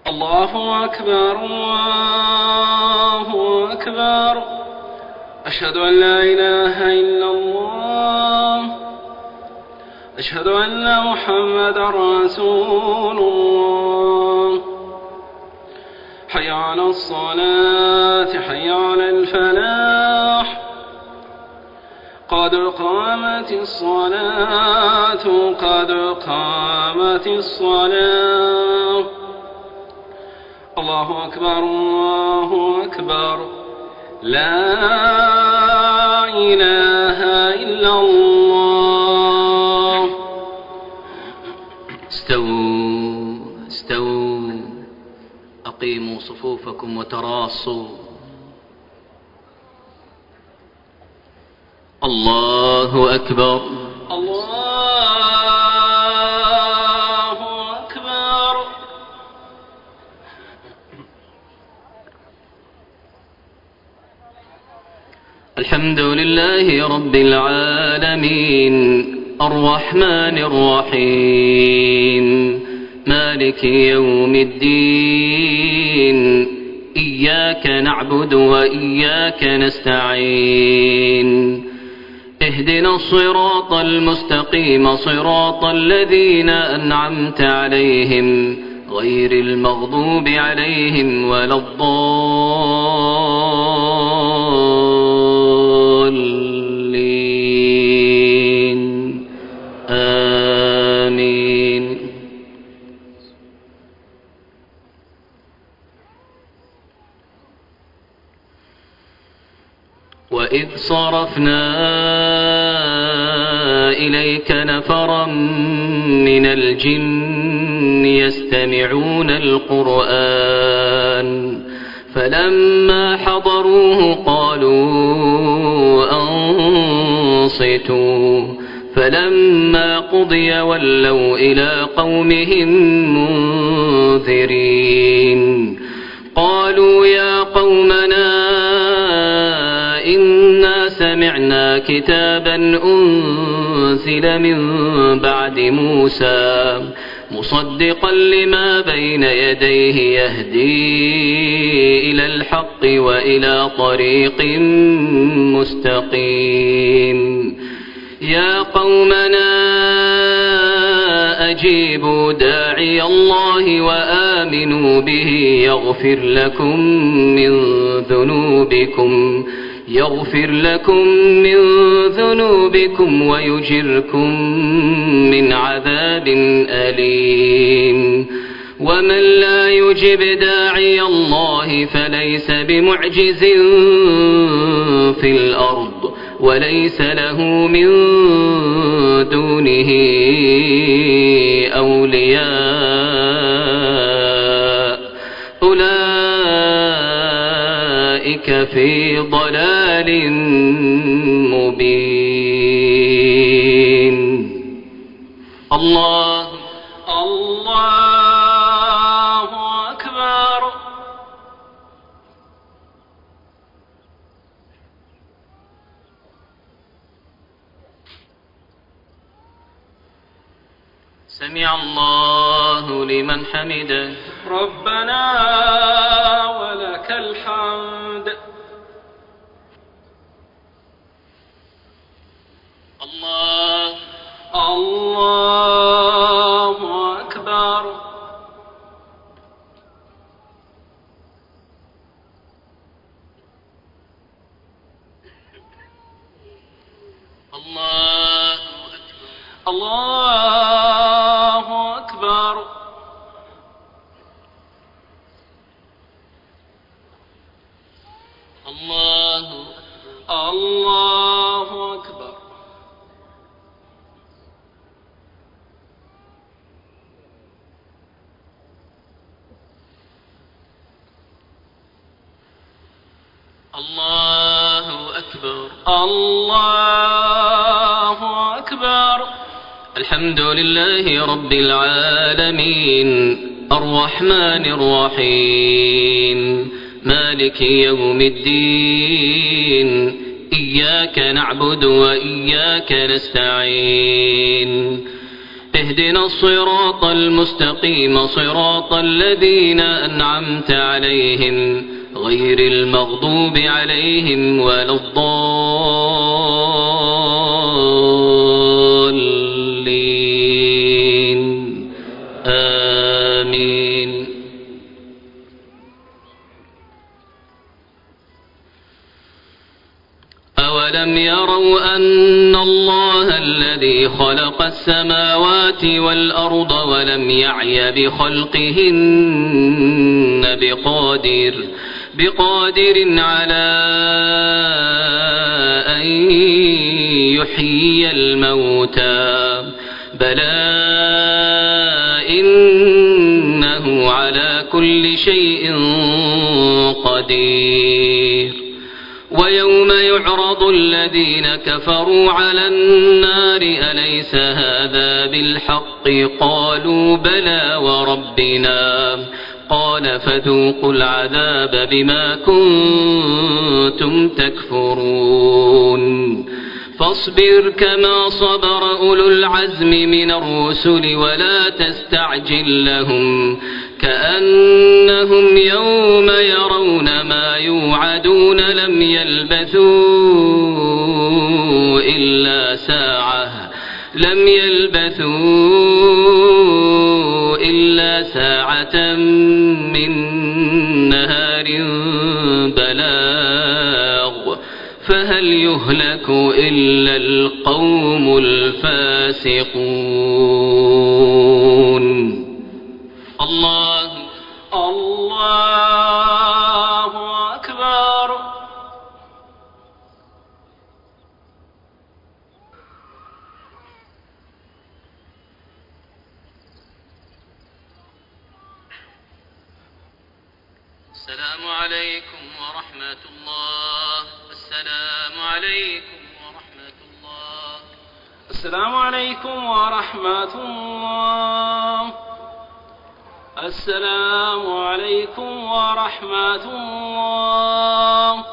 الله أكبر الله أكبر. أشهد أن لا إله إلا الله. أشهد أن محمدا رسول الله. حي على الصلاة حي على الفلاح. قد قامت الصلاة قد قامت الصلاة. الله أكبر الله أكبر. لا إله إلا الله. استووا أقيموا صفوفكم وتراصوا. الله أكبر الله أكبر. الحمد لله رب العالمين الرحمن الرحيم مالك يوم الدين. إياك نعبد وإياك نستعين. اهدنا الصراط المستقيم صراط الذين أنعمت عليهم غير المغضوب عليهم ولا الضالين. آمين. وإذ صرفنا إليك نفرا من الجن يستمعون القرآن فلما حضروه قالوا أنصتوا فلما قضي ولوا إلى قومهم منذرين. قالوا يا قومنا إنا سمعنا كتابا أنزل من بعد موسى مصدقا لما بين يديه يهدي إلى الحق وإلى طريق مستقيم. يا قومنا أجيبوا داعي الله وآمنوا به يغفر لكم من ذنوبكم ويجركم من عذاب أليم. ومن لا يجب داعي الله فليس بمعجز في الأرض وليس له من دونه أولياء أولئك في ضلال مبين. الله أكبر. سمع الله لمن حمده. ربنا ولك الحمد. الله أكبر. الله أكبر. الله أكبر. الله أكبر. الله أكبر. الحمد لله رب العالمين الرحمن الرحيم مالك يوم الدين. إياك نعبد وإياك نستعين. اهدنا الصراط المستقيم صراط الذين أنعمت عليهم غير المغضوب عليهم ولا الضالين آمين. أولم يروا أن الله الذي خلق السماوات والأرض ولم يعي بخلقهن بقادر على أن يحيي الموتى بلى إنه على كل شيء قدير. ويوم يعرض الذين كفروا على النار أليس هذا بالحق قالوا بلى وربنا قال فذوقوا العذاب بما كنتم تكفرون. فاصبر كما صبر أولو العزم من الرسل ولا تستعجل لهم كأنهم يوم يرون ما يوعدون لم يلبثوا إلا ساعة من نهار بلاغ فهل يهلك إلا القوم الفاسقون. الله أكبر. السلام عليكم ورحمة الله. السلام عليكم ورحمة الله. السلام عليكم ورحمة الله. السلام عليكم ورحمة الله.